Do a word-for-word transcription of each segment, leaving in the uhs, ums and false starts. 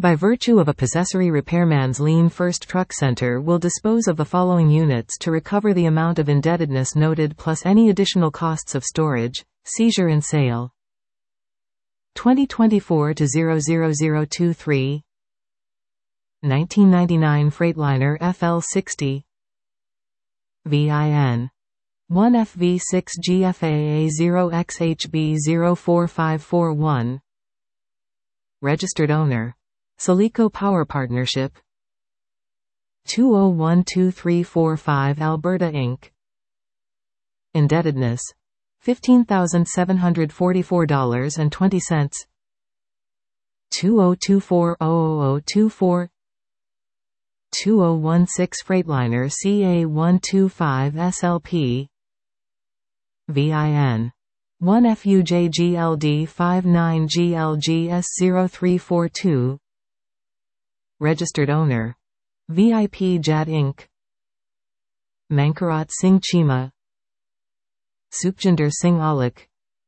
By virtue of a possessory repairman's lien, First Truck Center will dispose of the following units to recover the amount of indebtedness noted plus any additional costs of storage, seizure and sale. twenty twenty-four to zero zero zero two three nineteen ninety-nine Freightliner F L sixty V I N one F V six G F A A zero X H B zero four five four one Registered owner Silico Power Partnership two zero one two three four five Alberta Incorporated. Indebtedness fifteen thousand seven hundred forty-four dollars and twenty cents. two zero two four zero zero two four two zero one six Freightliner C A one two five S L P V I N one F U J G L D five nine G L G S zero three four two Registered owner V I P J A D Incorporated. Mankarat Singh Chima Sukhjinder Singh Alak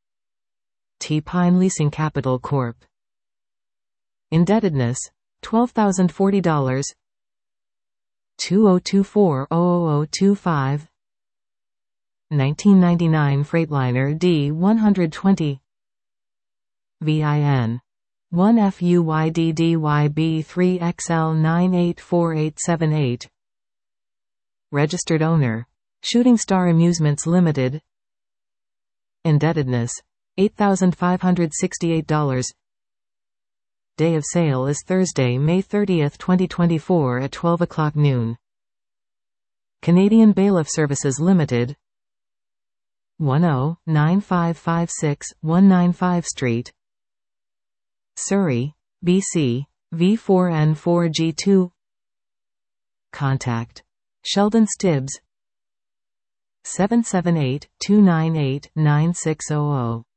T Pine Leasing Capital Corporation. Indebtedness twelve thousand forty dollars. two zero two four zero zero two five nineteen ninety-nine Freightliner D one twenty V I N one F U Y D D Y B three X L nine eight four eight seven eight Registered owner Shooting Star Amusements Limited. Indebtedness eight thousand five hundred sixty-eight dollars. Day of sale is Thursday, May thirtieth twenty twenty-four at twelve o'clock noon. Canadian Bailiff Services Limited, one zero nine five five six one nine five Street, Surrey, B C, V four N four G two. Contact Sheldon Stibbs seven seven eight two nine eight nine six zero zero.